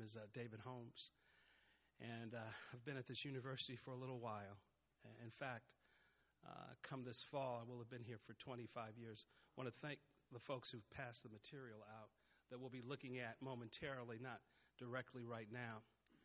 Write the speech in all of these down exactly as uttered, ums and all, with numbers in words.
is uh, David Holmes, and uh, I've been at this university for a little while. In fact, uh, come this fall, I will have been here for twenty-five years. I want to thank the folks who've passed the material out that we'll be looking at momentarily, not directly right now.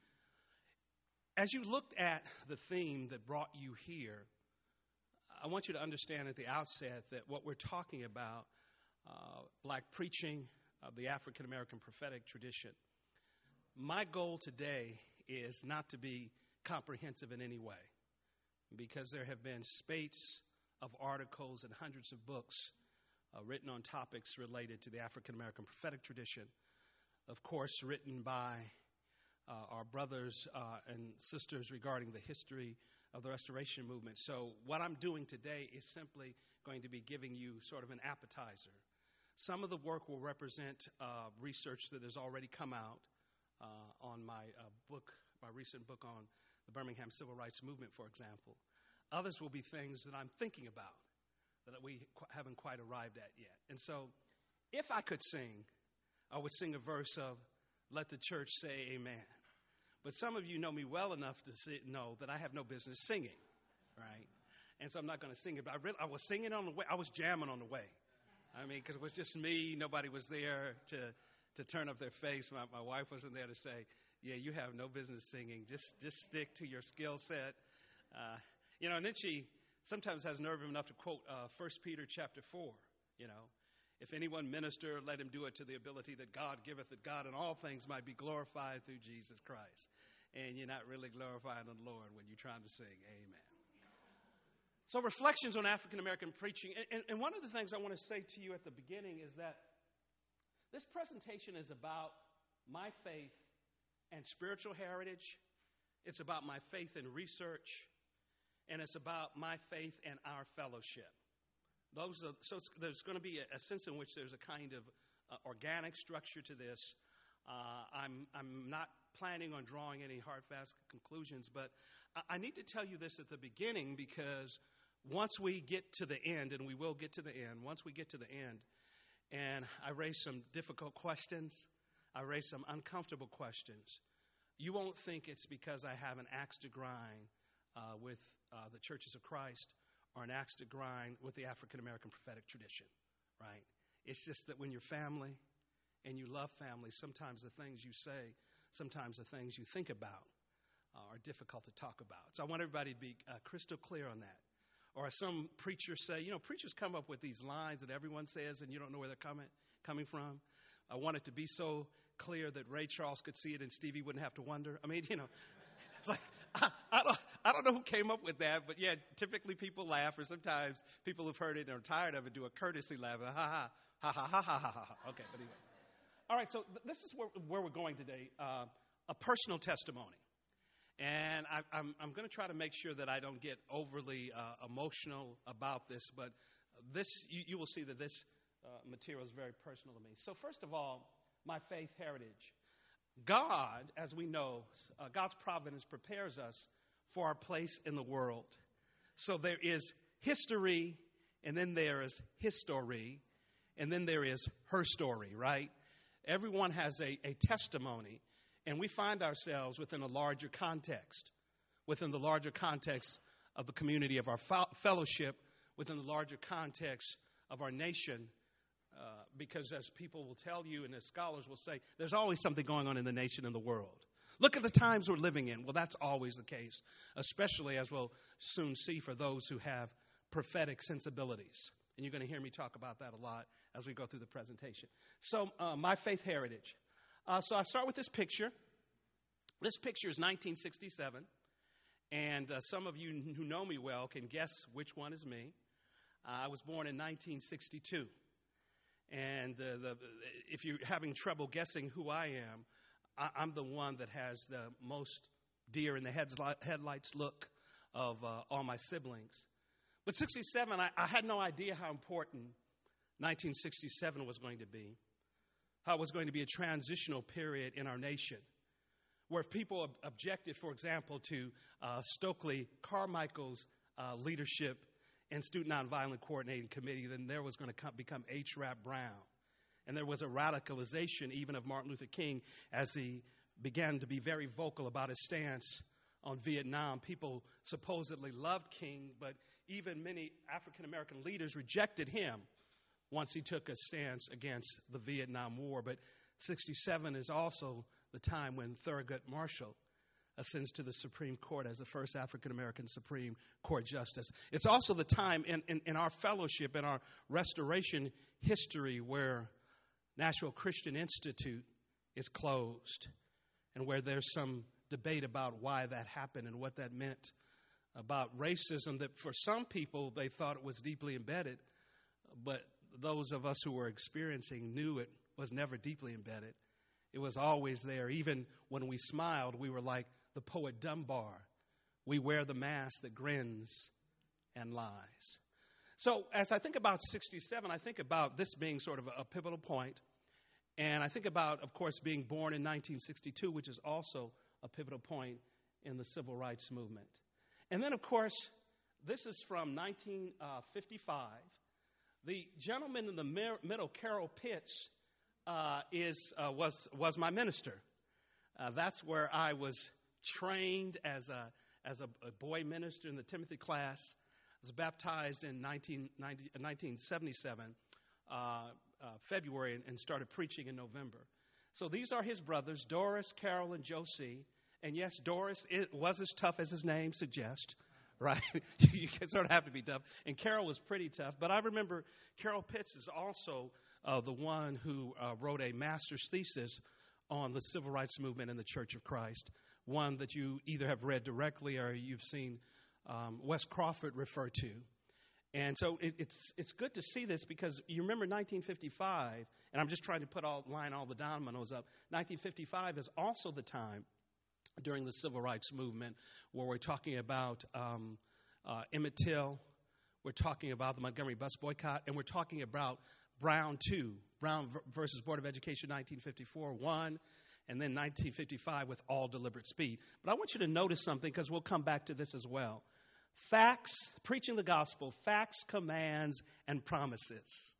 As you looked at the theme that brought you here, I want you to understand at the outset that what we're talking about, uh, black preaching, uh, the African American prophetic tradition. My goal today is not to be comprehensive in any way, because there have been spates of articles and hundreds of books uh, written on topics related to the African American prophetic tradition, of course, written by uh, our brothers uh, and sisters regarding the history of the Restoration Movement. So what I'm doing today is simply going to be giving you sort of an appetizer. Some of the work will represent uh, research that has already come out uh, on my uh, book, my recent book on the Birmingham Civil Rights Movement, for example. Others will be things that I'm thinking about that we qu- haven't quite arrived at yet. And so if I could sing, I would sing a verse of, "Let the church say amen." But some of you know me well enough to say, know that I have no business singing, right? And so I'm not going to sing it. But I, really, I was singing on the way. I was jamming on the way. I mean, because it was just me. Nobody was there to to turn up their face. My, my wife wasn't there to say, "Yeah, you have no business singing. Just just stick to your skill set." Uh, you know, and then she sometimes has nerve enough to quote uh, First Peter chapter four, you know. "If anyone minister, let him do it to the ability that God giveth, that God in all things might be glorified through Jesus Christ." And you're not really glorifying the Lord when you're trying to sing amen. So reflections on African American preaching. And, and, and one of the things I want to say to you at the beginning is that this presentation is about my faith and spiritual heritage. It's about my faith and research. And it's about my faith and our fellowship. Those are, so it's, there's going to be a, a sense in which there's a kind of uh, organic structure to this. Uh, I'm, I'm not planning on drawing any hard, fast conclusions, but I, I need to tell you this at the beginning, because once we get to the end, and we will get to the end, once we get to the end, and I raise some difficult questions, I raise some uncomfortable questions, you won't think it's because I have an axe to grind uh, with uh, the Churches of Christ, or an axe to grind with the African American prophetic tradition, right? It's just that when you're family and you love family, sometimes the things you say, sometimes the things you think about uh, are difficult to talk about. So I want everybody to be uh, crystal clear on that. Or as some preachers say, you know, preachers come up with these lines that everyone says and you don't know where they're coming, coming from. I want it to be so clear that Ray Charles could see it and Stevie wouldn't have to wonder. I mean, you know, it's like, I, I don't I don't know who came up with that, but yeah, typically people laugh, or sometimes people who've heard it and are tired of it do a courtesy laugh. Ha ha, ha ha, ha ha, ha ha. Okay, but anyway. All right, so th- this is where, where we're going today, uh, a personal testimony. And I, I'm, I'm going to try to make sure that I don't get overly uh, emotional about this, but this you, you will see that this uh, material is very personal to me. So first of all, my faith heritage. God, as we know, uh, God's providence prepares us for our place in the world. So there is history, and then there is history, and then there is her story, right? Everyone has a, a testimony, and we find ourselves within a larger context, within the larger context of the community of our fo- fellowship, within the larger context of our nation, uh, because as people will tell you and as scholars will say, there's always something going on in the nation and the world. Look at the times we're living in. Well, that's always the case, especially as we'll soon see for those who have prophetic sensibilities. And you're going to hear me talk about that a lot as we go through the presentation. So uh, my faith heritage. Uh, so I start with this picture. This picture is nineteen sixty-seven. And uh, some of you who know me well can guess which one is me. Uh, I was born in nineteen sixty-two. And uh, the, if you're having trouble guessing who I am, I, I'm the one that has the most deer in the headlights look of uh, all my siblings. But sixty-seven, I, I had no idea how important nineteen sixty-seven was going to be, how it was going to be a transitional period in our nation, where if people ob- objected, for example, to uh, Stokely Carmichael's uh, leadership and Student Nonviolent Coordinating Committee, then there was going to come, become H. Rap Brown. And there was a radicalization even of Martin Luther King as he began to be very vocal about his stance on Vietnam. People supposedly loved King, but even many African-American leaders rejected him once he took a stance against the Vietnam War. But sixty-seven is also the time when Thurgood Marshall ascends to the Supreme Court as the first African-American Supreme Court justice. It's also the time in, in, in our fellowship, in our restoration history, where Nashville Christian Institute is closed and where there's some debate about why that happened and what that meant about racism that for some people they thought it was deeply embedded, but those of us who were experiencing knew it was never deeply embedded. It was always there. Even when we smiled, we were like the poet Dunbar. We wear the mask that grins and lies. So as I think about sixty-seven, I think about this being sort of a, a pivotal point. And I think about, of course, being born in nineteen sixty-two, which is also a pivotal point in the civil rights movement. And then, of course, this is from nineteen fifty-five. The gentleman in the mir- middle, Carol Pitts, uh, is uh, was was my minister. Uh, that's where I was trained as a as a, a boy minister in the Timothy class. I was baptized in nineteen seventy-seven, uh, uh, February, and, and started preaching in November. So these are his brothers, Doris, Carol, and Josie. And yes, Doris it was as tough as his name suggests, right? You sort of have to be tough. And Carol was pretty tough. But I remember Carol Pitts is also uh, the one who uh, wrote a master's thesis on the civil rights movement in the Church of Christ, one that you either have read directly or you've seen um, Wes Crawford refer to. And so it, it's it's good to see this because you remember nineteen fifty-five, and I'm just trying to put all line all the dominoes up. nineteen fifty-five is also the time during the civil rights movement where we're talking about um, uh, Emmett Till, we're talking about the Montgomery bus boycott, and we're talking about Brown two, Brown versus Board of Education, nineteen fifty-four, one, and then nineteen fifty-five with all deliberate speed. But I want you to notice something because we'll come back to this as well. Facts, preaching the gospel, facts, commands, and promises.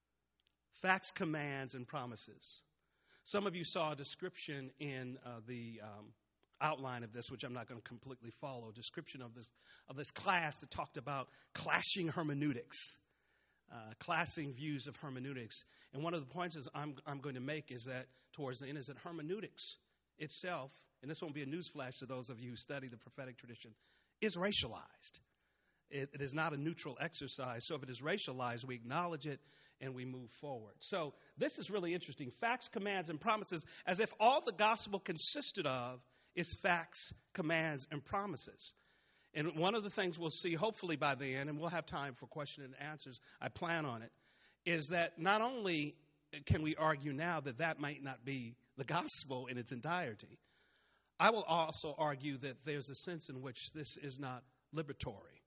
Facts, commands, and promises. Some of you saw a description in uh, the um, outline of this, which I'm not going to completely follow, description of this of this class that talked about clashing hermeneutics, uh, clashing views of hermeneutics. And one of the points is I'm, I'm going to make is that towards the end is that hermeneutics itself, and this won't be a newsflash to those of you who study the prophetic tradition, is racialized. It, it is not a neutral exercise. So if it is racialized, we acknowledge it and we move forward. So this is really interesting. Facts, commands, and promises, as if all the gospel consisted of is facts, commands, and promises. And one of the things we'll see hopefully by the end, and we'll have time for question and answers, I plan on it, is that not only can we argue now that that might not be the gospel in its entirety, I will also argue that there's a sense in which this is not liberatory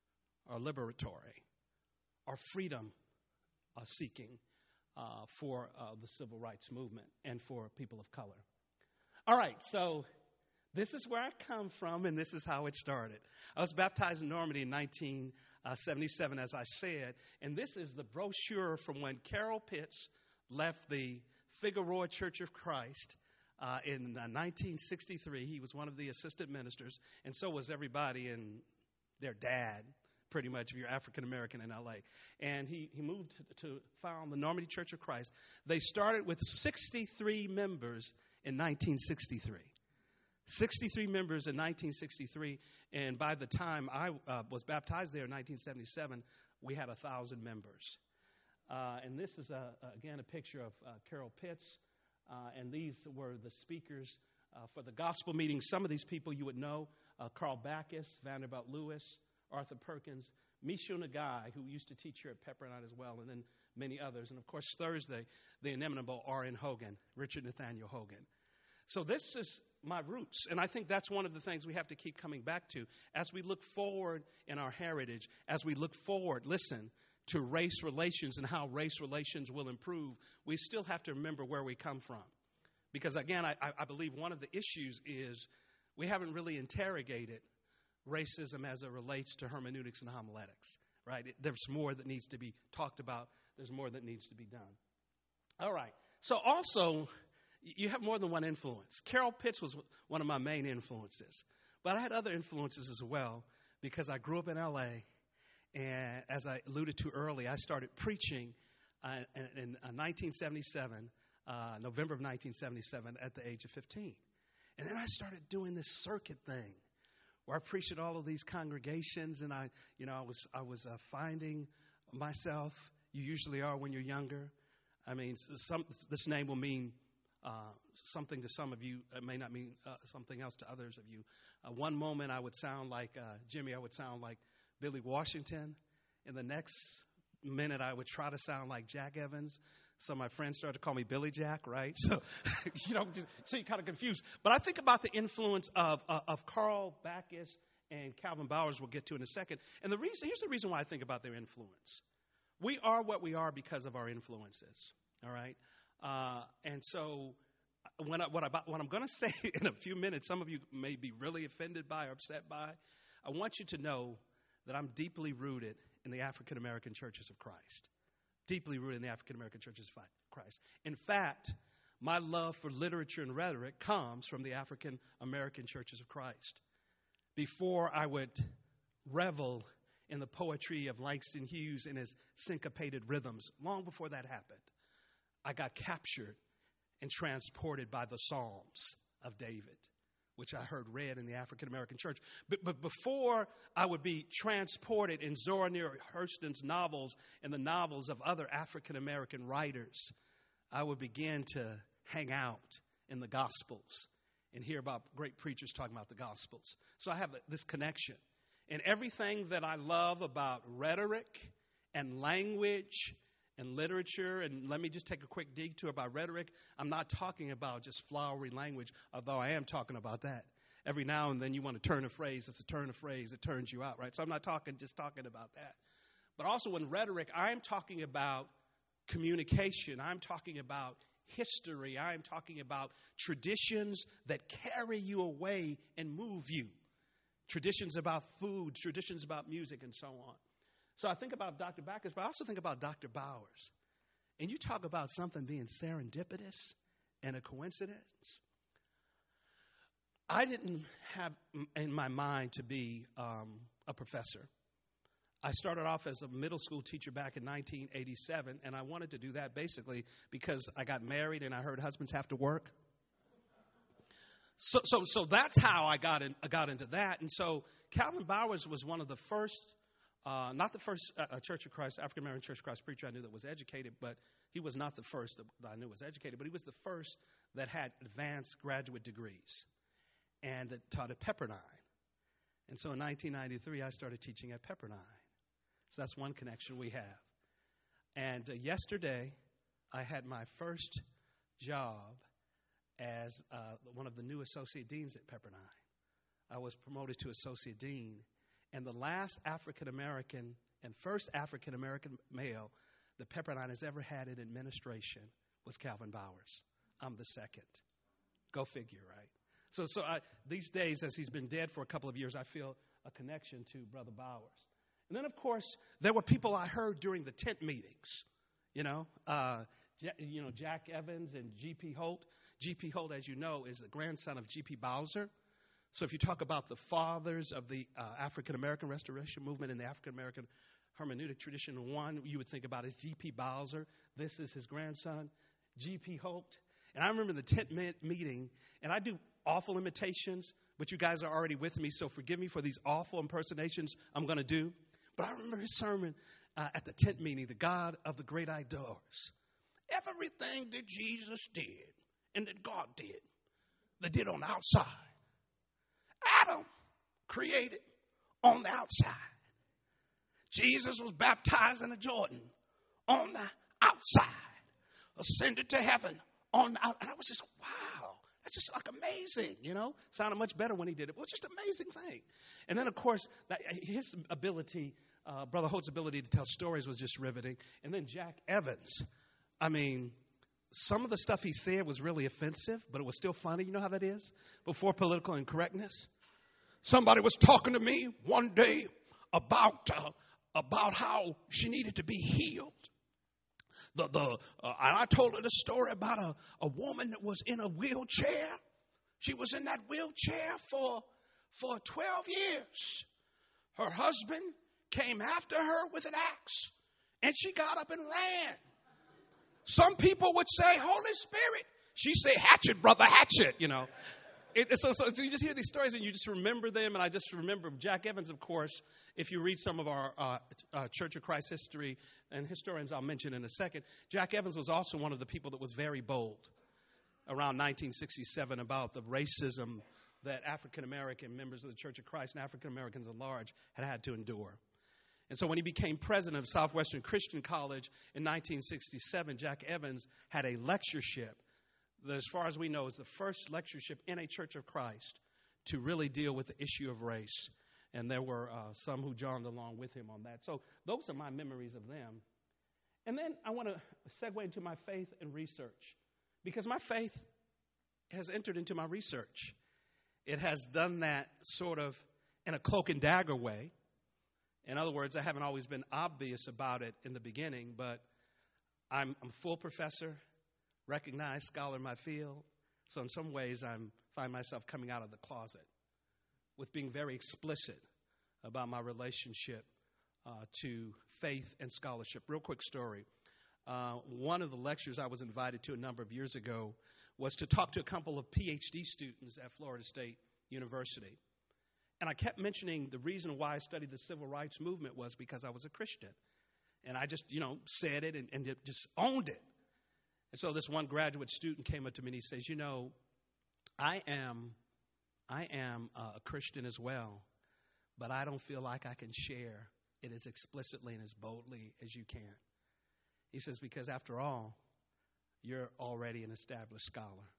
or liberatory or freedom uh, seeking uh, for uh, the civil rights movement and for people of color. All right, so this is where I come from, and this is how it started. I was baptized in Normandy in nineteen seventy-seven, as I said, and this is the brochure from when Carol Pitts left the Figueroa Church of Christ Uh, in uh, nineteen sixty-three. He was one of the assistant ministers, and so was everybody and their dad, pretty much, if you're African-American in L A. And he, he moved to found the Normandy Church of Christ. They started with sixty-three members in nineteen sixty-three. sixty-three members in nineteen sixty-three, and by the time I uh, was baptized there in nineteen seventy-seven, we had one thousand members. Uh, and this is, a, again, a picture of uh, Carol Pitts. Uh, and these were the speakers uh, for the gospel meeting. Some of these people you would know, uh, Carl Backus, Vanderbilt Lewis, Arthur Perkins, Michio Nagai, who used to teach here at Pepperdine as well, and then many others. And, of course, Thursday, the inimitable R N Hogan, Richard Nathaniel Hogan. So this is my roots, and I think that's one of the things we have to keep coming back to. As we look forward in our heritage, as we look forward, listen, to race relations and how race relations will improve, we still have to remember where we come from. Because, again, I, I believe one of the issues is we haven't really interrogated racism as it relates to hermeneutics and homiletics, right? It, there's more that needs to be talked about. There's more that needs to be done. All right. So also, you have more than one influence. Carol Pitts was one of my main influences. But I had other influences as well because I grew up in L A, and as I alluded to earlier, I started preaching uh, in, in uh, nineteen seventy-seven, uh, November of nineteen seventy-seven, at the age of fifteen. And then I started doing this circuit thing where I preached at all of these congregations, and I, you know, I was I was uh, finding myself. You usually are when you're younger. I mean, some, this name will mean uh, something to some of you. It may not mean uh, something else to others of you. Uh, one moment I would sound like uh, Jimmy. I would sound like Billy Washington. In the next minute, I would try to sound like Jack Evans. So my friends started to call me Billy Jack, right? So, you know, so you're kind of confused. But I think about the influence of uh, of Carl Backus and Calvin Bowers. We'll get to in a second. And the reason here's the reason why I think about their influence. We are what we are because of our influences. All right, uh, and so when I, what, I, what I'm going to say in a few minutes, some of you may be really offended by or upset by. I want you to know that I'm deeply rooted in the African American Churches of Christ. Deeply rooted in the African American Churches of Christ. In fact, my love for literature and rhetoric comes from the African American Churches of Christ. Before I would revel in the poetry of Langston Hughes and his syncopated rhythms, long before that happened, I got captured and transported by the Psalms of David, which I heard read in the African American church. But, but before I would be transported in Zora Neale Hurston's novels and the novels of other African American writers, I would begin to hang out in the Gospels and hear about great preachers talking about the Gospels. So I have this connection. And everything that I love about rhetoric and language and literature, and let me just take a quick detour about rhetoric. I'm not talking about just flowery language, although I am talking about that. Every now and then you want to turn a phrase. It's a turn of phrase. It turns you out, right? So I'm not talking just talking about that. But also in rhetoric, I'm talking about communication. I'm talking about history. I'm talking about traditions that carry you away and move you. Traditions about food, traditions about music, and so on. So I think about Doctor Backus, but I also think about Doctor Bowers. And you talk about something being serendipitous and a coincidence. I didn't have in my mind to be um, a professor. I started off as a middle school teacher back in nineteen eighty-seven, and I wanted to do that basically because I got married and I heard husbands have to work. So, so, so that's how I got in, I got into that. And so Calvin Bowers was one of the first, uh, not the first uh, Church of Christ, African American Church of Christ preacher I knew that was educated, but he was not the first that, that I knew was educated, but he was the first that had advanced graduate degrees and that taught at Pepperdine. And so in nineteen ninety-three, I started teaching at Pepperdine. So that's one connection we have. And uh, yesterday, I had my first job as uh, one of the new associate deans at Pepperdine. I was promoted to associate dean. And the last African-American and first African-American male that Pepperdine has ever had in administration was Calvin Bowers. I'm the second. Go figure, right? So so I, these days, as he's been dead for a couple of years, I feel a connection to Brother Bowers. And then, of course, there were people I heard during the tent meetings, you know, uh, you know, Jack Evans and G P Holt. G P Holt, as you know, is the grandson of G P Bowser. So if you talk about the fathers of the uh, African-American Restoration Movement and the African-American hermeneutic tradition, one you would think about is G P Bowser. This is his grandson, G P Holt. And I remember the tent meeting, and I do awful imitations, but you guys are already with me, so forgive me for these awful impersonations I'm going to do. But I remember his sermon uh, at the tent meeting, the God of the great outdoors. Everything that Jesus did and that God did, they did on the outside. Adam created on the outside. Jesus was baptized in the Jordan on the outside. Ascended to heaven on the outside. And I was just, wow, that's just like amazing, you know. Sounded much better when he did it. It was just an amazing thing. And then, of course, that, his ability, uh, Brother Holt's ability to tell stories was just riveting. And then Jack Evans, I mean, some of the stuff he said was really offensive, but it was still funny. You know how that is? Before political incorrectness. Somebody was talking to me one day about uh, about how she needed to be healed. the, the, uh, and I told her the story about a, a woman that was in a wheelchair. She was in that wheelchair for, for twelve years. Her husband came after her with an axe, and she got up and ran. Some people would say, Holy Spirit. She say, hatchet, brother, hatchet, you know. It, so, so, so you just hear these stories and you just remember them. And I just remember Jack Evans, of course, if you read some of our uh, uh, Church of Christ history and historians I'll mention in a second, Jack Evans was also one of the people that was very bold around nineteen sixty-seven about the racism that African-American members of the Church of Christ and African-Americans at large had had to endure. And so when he became president of Southwestern Christian College in nineteen sixty-seven, Jack Evans had a lectureship that, as far as we know, is the first lectureship in a Church of Christ to really deal with the issue of race. And there were uh, some who joined along with him on that. So those are my memories of them. And then I want to segue into my faith and research, because my faith has entered into my research. It has done that sort of in a cloak and dagger way. In other words, I haven't always been obvious about it in the beginning, but I'm a full professor, recognized scholar in my field. So in some ways, I find myself coming out of the closet with being very explicit about my relationship uh, to faith and scholarship. Real quick story. Uh, one of the lectures I was invited to a number of years ago was to talk to a couple of P H D students at Florida State University. And I kept mentioning the reason why I studied the civil rights movement was because I was a Christian. And I just, you know, said it and, and just owned it. And so this one graduate student came up to me and he says, you know, I am, I am a Christian as well, but I don't feel like I can share it as explicitly and as boldly as you can. He says, because after all, you're already an established scholar.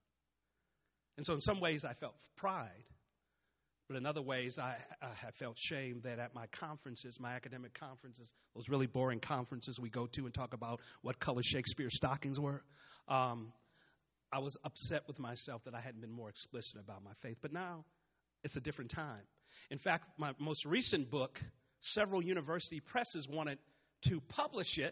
And so in some ways I felt pride, but in other ways I, I have felt shame that at my conferences, my academic conferences, those really boring conferences we go to and talk about what color Shakespeare's stockings were, um, I was upset with myself that I hadn't been more explicit about my faith. But now it's a different time. In fact, my most recent book, several university presses wanted to publish it,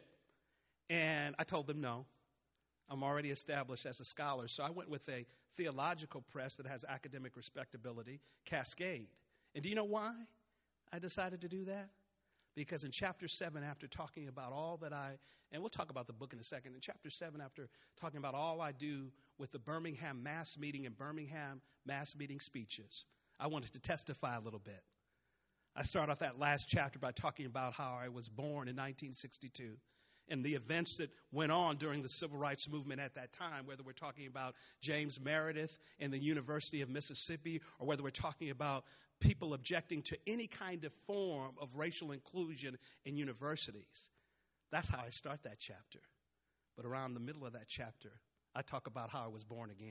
and I told them no. I'm already established as a scholar. So I went with a theological press that has academic respectability, Cascade. And do you know why I decided to do that? Because in chapter seven, after talking about all that I, and we'll talk about the book in a second, in chapter seven, after talking about all I do with the Birmingham mass meeting and Birmingham mass meeting speeches, I wanted to testify a little bit. I start off that last chapter by talking about how I was born in nineteen sixty-two. And the events that went on during the civil rights movement at that time, whether we're talking about James Meredith and the University of Mississippi, or whether we're talking about people objecting to any kind of form of racial inclusion in universities. That's how I start that chapter. But around the middle of that chapter, I talk about how I was born again.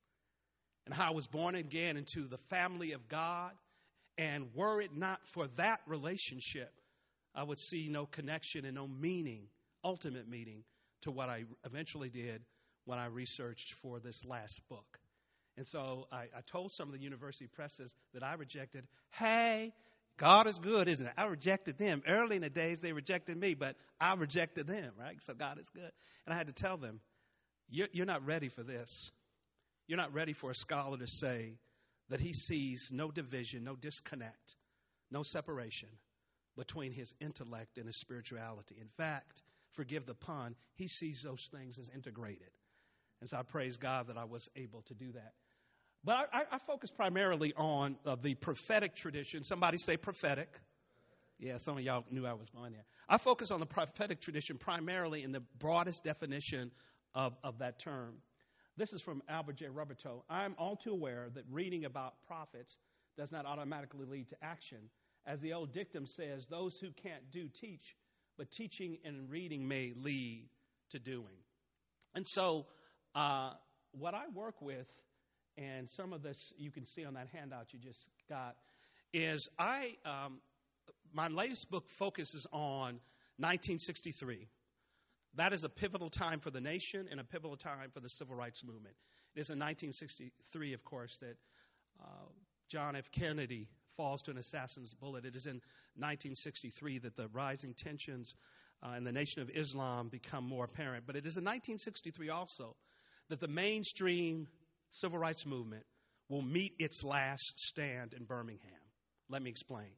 And how I was born again into the family of God. And were it not for that relationship, I would see no connection and no meaning, ultimate meaning, to what I eventually did when I researched for this last book. And so I, I told some of the university presses that I rejected. Hey, God is good, isn't it? I rejected them. Early in the days, they rejected me, but I rejected them, right? So God is good. And I had to tell them, you're, you're not ready for this. You're not ready for a scholar to say that he sees no division, no disconnect, no separation between his intellect and his spirituality. In fact, forgive the pun, he sees those things as integrated. And so I praise God that I was able to do that. But I, I focus primarily on uh, the prophetic tradition. Somebody say prophetic. Yeah, some of y'all knew I was going there. I focus on the prophetic tradition primarily in the broadest definition of, of that term. This is from Albert J. Roberto. I'm all too aware that reading about prophets does not automatically lead to action. As the old dictum says, those who can't do teach, but teaching and reading may lead to doing. And so uh, what I work with, and some of this you can see on that handout you just got, is I um, my latest book focuses on nineteen sixty-three. That is a pivotal time for the nation and a pivotal time for the civil rights movement. It is in nineteen sixty-three, of course, that uh, John F. Kennedy falls to an assassin's bullet. It is in nineteen sixty-three that the rising tensions uh, and the Nation of Islam become more apparent. But it is in nineteen sixty-three also that the mainstream civil rights movement will meet its last stand in Birmingham. Let me explain.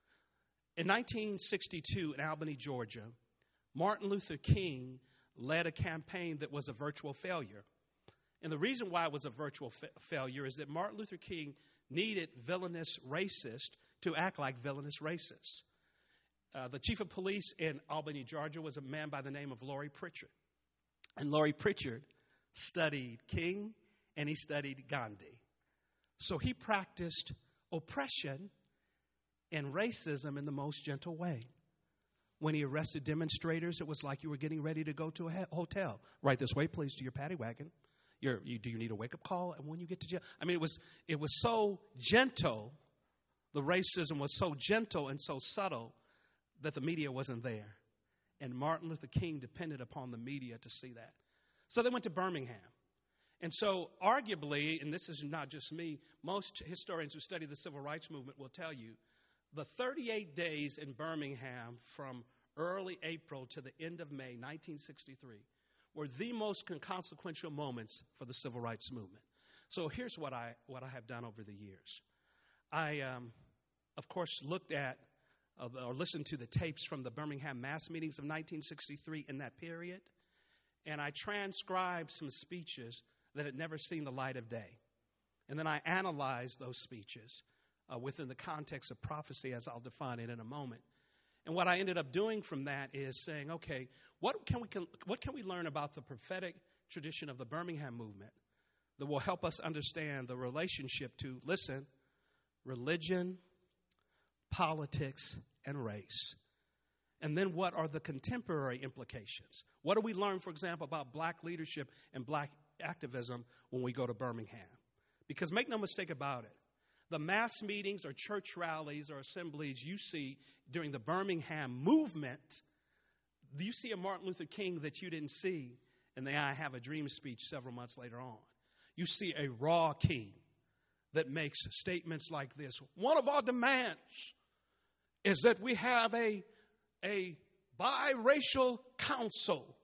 In nineteen sixty-two in Albany, Georgia, Martin Luther King led a campaign that was a virtual failure. And the reason why it was a virtual fa- failure is that Martin Luther King needed villainous racists to act like villainous racists. Uh, the chief of police in Albany, Georgia was a man by the name of Laurie Pritchard. And Laurie Pritchard studied King and he studied Gandhi. So he practiced oppression and racism in the most gentle way. When he arrested demonstrators, it was like you were getting ready to go to a hotel. Right this way, please, to your paddy wagon. You're, you, do you need a wake-up call? And when you get to jail, I mean, it was it was so gentle. The racism was so gentle and so subtle that the media wasn't there. And Martin Luther King depended upon the media to see that. So they went to Birmingham. And so arguably, and this is not just me, most historians who study the civil rights movement will tell you, the thirty-eight days in Birmingham from early April to the end of May nineteen sixty-three were the most consequential moments for the civil rights movement. So here's what I what I have done over the years. I, um, of course, looked at uh, or listened to the tapes from the Birmingham mass meetings of nineteen sixty-three in that period, and I transcribed some speeches that had never seen the light of day. And then I analyzed those speeches uh, within the context of prophecy, as I'll define it in a moment. And what I ended up doing from that is saying, okay, what can we what can we learn about the prophetic tradition of the Birmingham movement that will help us understand the relationship to, listen, religion, politics, and race? And then what are the contemporary implications? What do we learn, for example, about black leadership and black activism when we go to Birmingham? Because make no mistake about it, the mass meetings or church rallies or assemblies you see during the Birmingham movement, you see a Martin Luther King that you didn't see in the I Have a Dream speech several months later on. You see a raw King that makes statements like this. One of our demands is that we have a, a biracial council.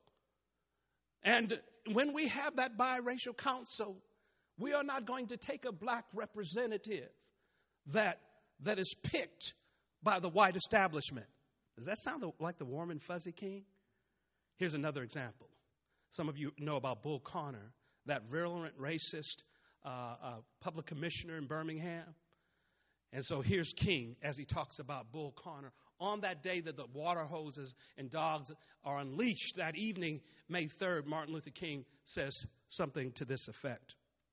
And when we have that biracial council, we are not going to take a black representative that, that is picked by the white establishment. Does that sound like the warm and fuzzy King? Here's another example. Some of you know about Bull Connor, that virulent racist uh, uh, public commissioner in Birmingham. And so here's King as he talks about Bull Connor. On that day that the water hoses and dogs are unleashed, that evening, May third, Martin Luther King says something to this effect.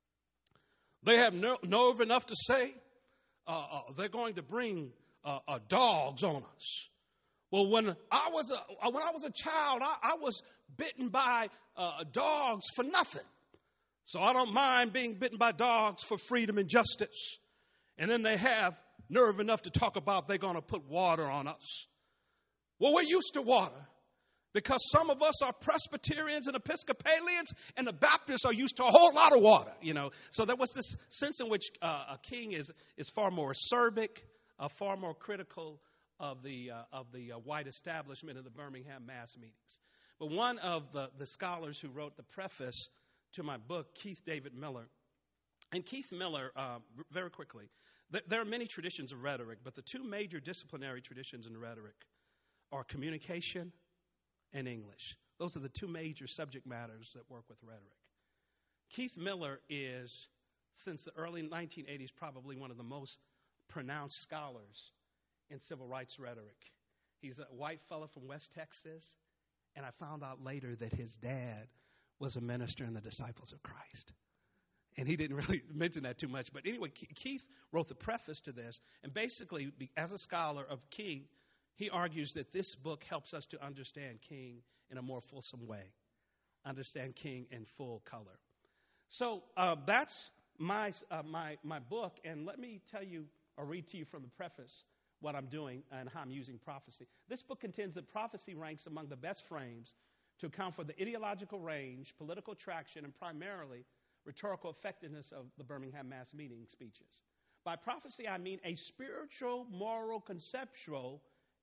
They have ner- nerve enough to say uh, uh, they're going to bring uh, uh, dogs on us. Well, when I was a, when I was a child, I, I was bitten by uh, dogs for nothing. So I don't mind being bitten by dogs for freedom and justice. And then they have nerve enough to talk about they're going to put water on us. Well, we're used to water because some of us are Presbyterians and Episcopalians, and the Baptists are used to a whole lot of water, you know. So there was this sense in which uh, a King is is far more acerbic, uh, far more critical of the uh, of the uh, white establishment of the Birmingham mass meetings. But one of the, the scholars who wrote the preface to my book, Keith David Miller, and Keith Miller, uh, very quickly, th- there are many traditions of rhetoric, but the two major disciplinary traditions in rhetoric are communication and English. Those are the two major subject matters that work with rhetoric. Keith Miller is, since the early nineteen eighties, probably one of the most pronounced scholars in civil rights rhetoric. He's a white fellow from West Texas, and I found out later that his dad was a minister in the Disciples of Christ. And he didn't really mention that too much. But anyway, Keith wrote the preface to this, and basically, as a scholar of King, he argues that this book helps us to understand King in a more fulsome way, understand King in full color. So uh, that's my, uh, my, my book, and let me tell you or read to you from the preface what I'm doing and how I'm using prophecy. This book contends that prophecy ranks among the best frames to account for the ideological range, political traction, and primarily rhetorical effectiveness of the Birmingham mass meeting speeches. By prophecy, I mean a spiritual, moral, conceptual,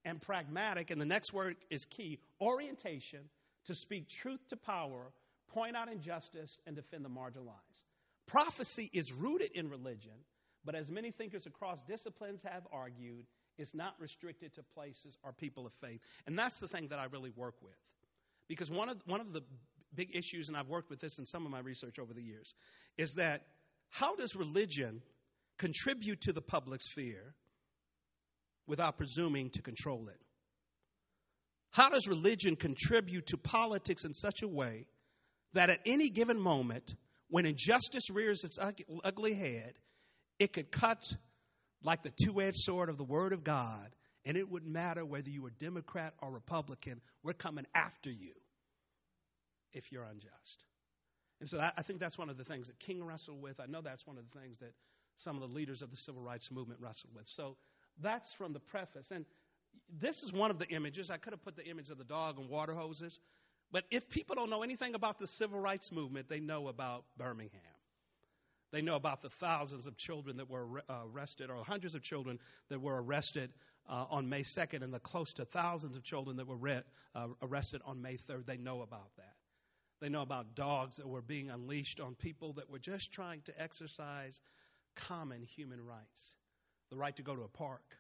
and pragmatic, and the next word is key, orientation to speak truth to power, point out injustice, and defend the marginalized. Prophecy is rooted in religion, but as many thinkers across disciplines have argued, it's not restricted to places or people of faith. And that's the thing that I really work with. Because one of, one of the big issues, and I've worked with this in some of my research over the years, is that how does religion contribute to the public sphere without presuming to control it? How does religion contribute to politics in such a way that at any given moment, when injustice rears its ugly head, it could cut like the two-edged sword of the Word of God, and it wouldn't matter whether you were Democrat or Republican, we're coming after you if you're unjust. And so I think that's one of the things that King wrestled with. I know that's one of the things that some of the leaders of the civil rights movement wrestled with. So that's from the preface. And this is one of the images. I could have put the image of the dog and water hoses. But if people don't know anything about the civil rights movement, they know about Birmingham. They know about the thousands of children that were uh, arrested, or hundreds of children that were arrested uh, on May second, and the close to thousands of children that were re- uh, arrested on May third. They know about that. They know about dogs that were being unleashed on people that were just trying to exercise common human rights. The right to go to a park.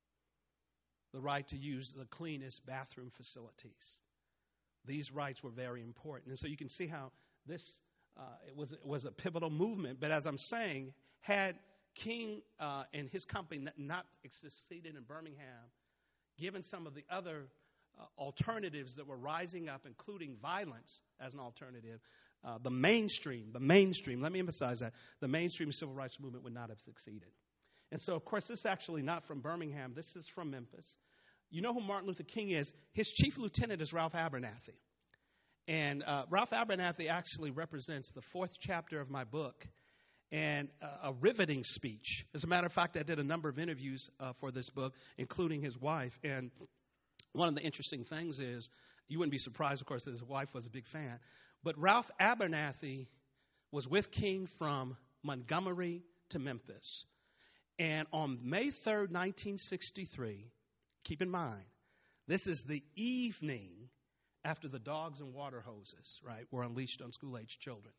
The right to use the cleanest bathroom facilities. These rights were very important. And so you can see how this uh, it was, it was a pivotal movement. But as I'm saying, had King uh, and his company not succeeded in Birmingham, given some of the other uh, alternatives that were rising up, including violence as an alternative, uh, the mainstream, the mainstream, let me emphasize that, the mainstream civil rights movement would not have succeeded. And so, of course, this is actually not from Birmingham. This is from Memphis. You know who Martin Luther King is? His chief lieutenant is Ralph Abernathy. And uh, Ralph Abernathy actually represents the fourth chapter of my book, and uh, a riveting speech. As a matter of fact, I did a number of interviews uh, for this book, including his wife. And one of the interesting things is, you wouldn't be surprised, of course, that his wife was a big fan, but Ralph Abernathy was with King from Montgomery to Memphis. And on May third, nineteen sixty-three, keep in mind, this is the evening after the dogs and water hoses, right, were unleashed on school-aged children.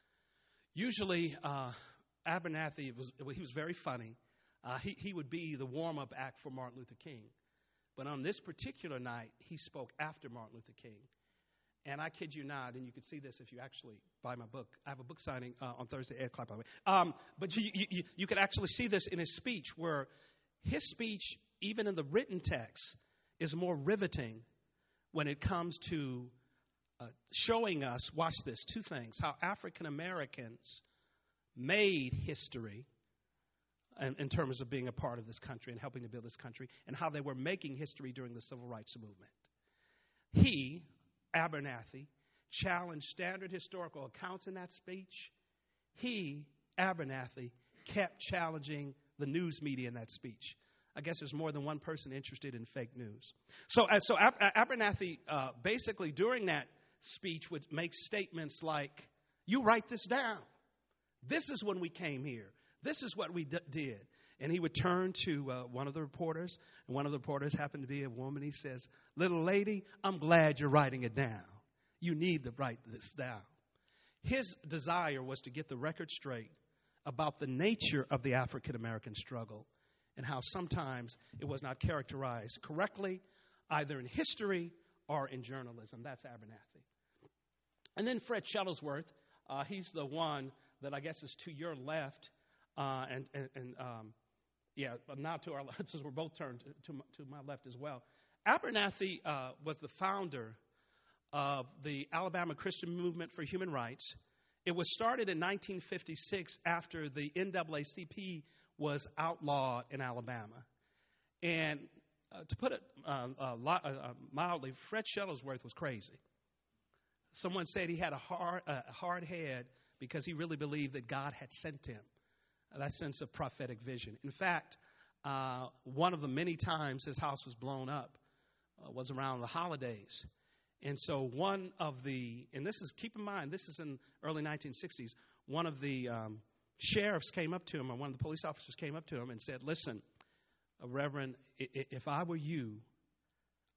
Usually, uh, Abernathy, was, he was very funny. Uh, he, he would be the warm-up act for Martin Luther King. But on this particular night, he spoke after Martin Luther King. And I kid you not, and you can see this if you actually buy my book. I have a book signing uh, on Thursday, eight o'clock, by the way. Um, but you, you, you could actually see this in his speech, where his speech, even in the written text, is more riveting when it comes to uh, showing us, watch this, two things, how African Americans made history in, in terms of being a part of this country and helping to build this country, and how they were making history during the civil rights movement. He, Abernathy, challenged standard historical accounts in that speech. He, Abernathy, kept challenging the news media in that speech. I guess there's more than one person interested in fake news. So, uh, so Ab- Abernathy uh, basically during that speech would make statements like, you write this down. This is when we came here. This is what we d- did. And he would turn to uh, one of the reporters, and one of the reporters happened to be a woman. He says, little lady, I'm glad you're writing it down. You need to write this down. His desire was to get the record straight about the nature of the African American struggle, and how sometimes it was not characterized correctly, either in history or in journalism. That's Abernathy. And then Fred Shuttlesworth, uh, he's the one that I guess is to your left, uh, and, and, and um, yeah, now to our left, since we're both turned to, to, to my left as well. Abernathy uh, was the founder of the Alabama Christian Movement for Human Rights. It was started in nineteen fifty-six after the N double A C P was outlawed in Alabama. And uh, to put it uh, uh, uh, mildly, Fred Shuttlesworth was crazy. Someone said he had a hard, uh, hard head because he really believed that God had sent him. Uh, that sense of prophetic vision. In fact, uh, one of the many times his house was blown up uh, was around the holidays. And so one of the, and this is, keep in mind, this is in early nineteen sixties, one of the um, sheriffs came up to him, or one of the police officers came up to him and said, listen, uh, Reverend, if I were you,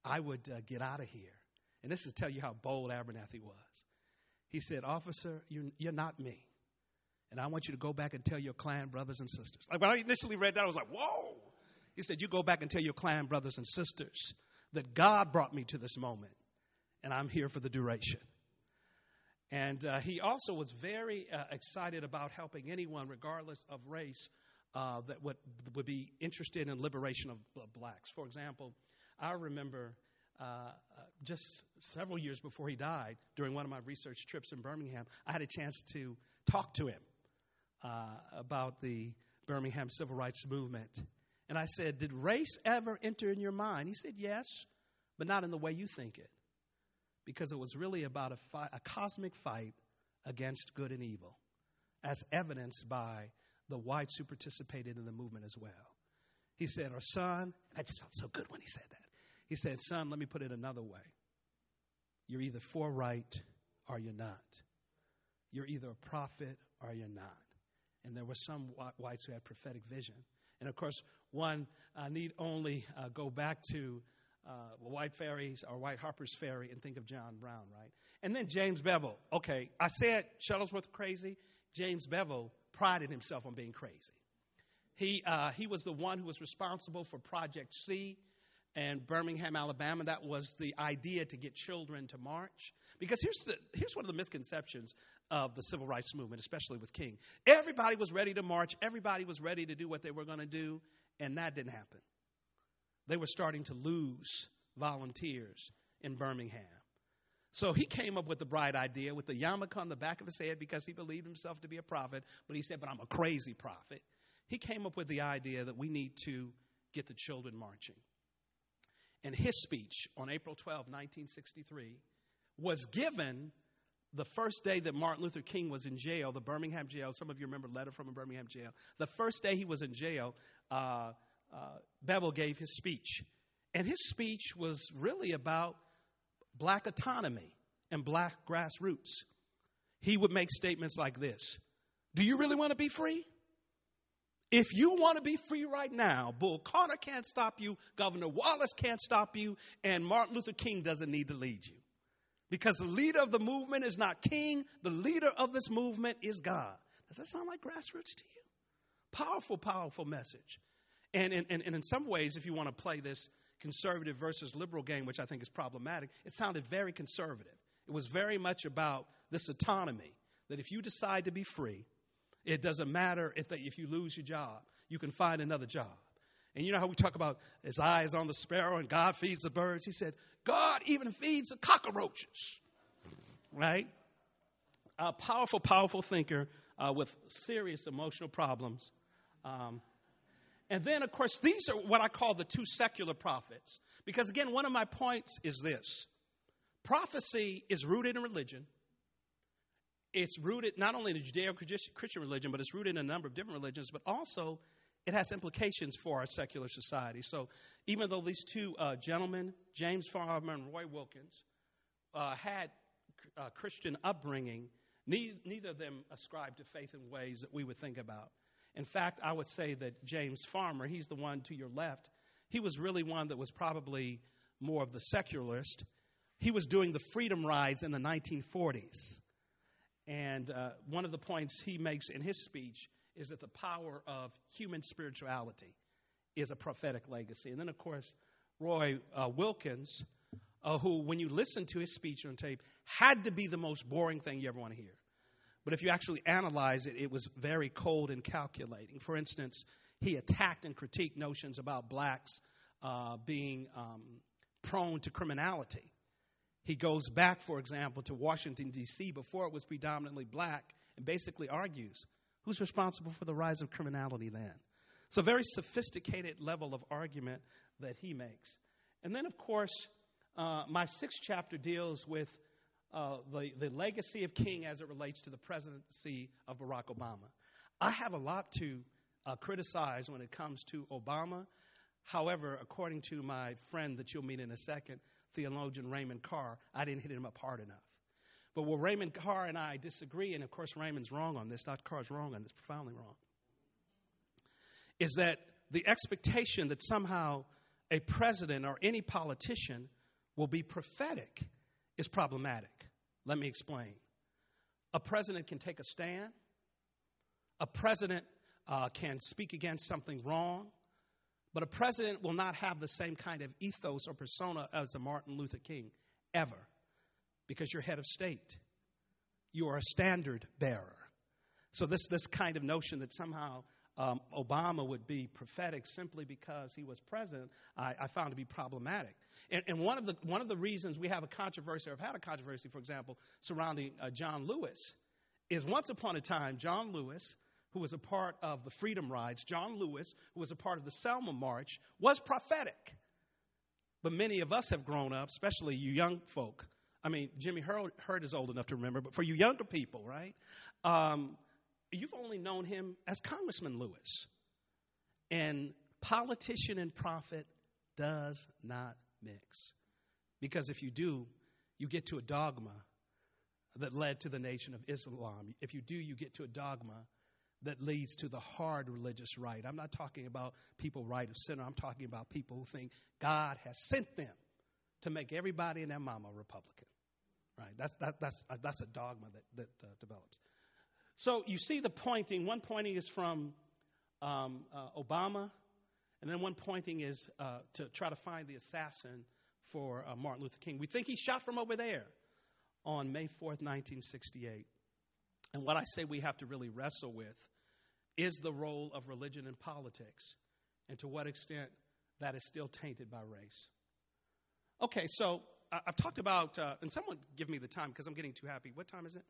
I would uh, get out of here. And this is to tell you how bold Abernathy was. He said, officer, you're, you're not me. And I want you to go back and tell your Klan brothers and sisters. Like when I initially read that, I was like, whoa. He said, you go back and tell your Klan brothers and sisters that God brought me to this moment, and I'm here for the duration. And uh, he also was very uh, excited about helping anyone, regardless of race, uh, that would, would be interested in liberation of uh, blacks. For example, I remember uh, uh, just several years before he died, during one of my research trips in Birmingham, I had a chance to talk to him uh, about the Birmingham Civil Rights Movement. And I said, did race ever enter in your mind? He said, yes, but not in the way you think it. Because it was really about a, fight, a cosmic fight against good and evil, as evidenced by the whites who participated in the movement as well. He said, our son, and I just felt so good when he said that. He said, son, let me put it another way. You're either for right or you're not. You're either a prophet or you're not. And there were some whites who had prophetic vision. And, of course, one uh, need only uh, go back to uh, White Ferries or White Harper's Ferry and think of John Brown, right? And then James Bevel. Okay, I said Shuttlesworth crazy. James Bevel prided himself on being crazy. He uh, he was the one who was responsible for Project C in Birmingham, Alabama. That was the idea to get children to march. Because here's the, here's one of the misconceptions of the civil rights movement, especially with King. Everybody was ready to march. Everybody was ready to do what they were going to do, and that didn't happen. They were starting to lose volunteers in Birmingham. So he came up with the bright idea with the yarmulke on the back of his head because he believed himself to be a prophet, but he said, but I'm a crazy prophet. He came up with the idea that we need to get the children marching. And his speech on April twelfth, nineteen sixty-three, was given the first day that Martin Luther King was in jail, the Birmingham jail. Some of you remember a letter from a Birmingham jail. The first day he was in jail, uh, uh, Bevel gave his speech. And his speech was really about black autonomy and black grassroots. He would make statements like this. Do you really want to be free? If you want to be free right now, Bull Carter can't stop you, Governor Wallace can't stop you, and Martin Luther King doesn't need to lead you. Because the leader of the movement is not King. The leader of this movement is God. Does that sound like grassroots to you? Powerful, powerful message. And, and, and in some ways, if you want to play this conservative versus liberal game, which I think is problematic, it sounded very conservative. It was very much about this autonomy, that if you decide to be free, it doesn't matter if, they, if you lose your job. You can find another job. And you know how we talk about his eye is on the sparrow and God feeds the birds? He said, God even feeds the cockroaches, right? A powerful, powerful thinker uh, with serious emotional problems. Um, and then, of course, these are what I call the two secular prophets. Because, again, one of my points is this. Prophecy is rooted in religion. It's rooted not only in the Judeo-Christian religion, but it's rooted in a number of different religions, but also it has implications for our secular society. So even though these two uh, gentlemen, James Farmer and Roy Wilkins, uh, had uh, Christian upbringing, neither, neither of them ascribed to faith in ways that we would think about. In fact, I would say that James Farmer, he's the one to your left, he was really one that was probably more of the secularist. He was doing the freedom rides in the nineteen forties. And uh, one of the points he makes in his speech is that the power of human spirituality is a prophetic legacy. And then, of course, Roy uh, Wilkins, uh, who, when you listen to his speech on tape, had to be the most boring thing you ever want to hear. But if you actually analyze it, it was very cold and calculating. For instance, he attacked and critiqued notions about blacks uh, being um, prone to criminality. He goes back, for example, to Washington, D C before it was predominantly black and basically argues, who's responsible for the rise of criminality then? It's a very sophisticated level of argument that he makes. And then, of course, uh, my sixth chapter deals with uh, the, the legacy of King as it relates to the presidency of Barack Obama. I have a lot to uh, criticize when it comes to Obama. However, according to my friend that you'll meet in a second, theologian Raymond Carr, I didn't hit him up hard enough. But where Raymond Carr and I disagree, and of course Raymond's wrong on this, Doctor Carr's wrong on this, profoundly wrong, is that the expectation that somehow a president or any politician will be prophetic is problematic. Let me explain. A president can take a stand. A president uh, can speak against something wrong. But a president will not have the same kind of ethos or persona as a Martin Luther King, ever. Because you're head of state. You are a standard bearer. So this, this kind of notion that somehow um, Obama would be prophetic simply because he was president, I, I found to be problematic. And, and one of the one of the reasons we have a controversy, or have had a controversy, for example, surrounding uh, John Lewis, is once upon a time, John Lewis, who was a part of the Freedom Rides, John Lewis, who was a part of the Selma March, was prophetic. But many of us have grown up, especially you young folk. I mean, Jimmy Hurt is old enough to remember, but for you younger people, right, um, you've only known him as Congressman Lewis. And politician and prophet does not mix. Because if you do, you get to a dogma that led to the Nation of Islam. If you do, you get to a dogma that leads to the hard religious right. I'm not talking about people right of center. I'm talking about people who think God has sent them to make everybody and their mama Republican. Right? That's that, that's uh, that's a dogma that that uh, develops. So you see the pointing. One pointing is from um, uh, Obama, and then one pointing is uh, to try to find the assassin for uh, Martin Luther King. We think he shot from over there on May fourth, nineteen sixty-eight. And what I say we have to really wrestle with is the role of religion in politics, and to what extent that is still tainted by race. Okay, so uh, I've talked about, uh, and someone give me the time because I'm getting too happy. What time is it?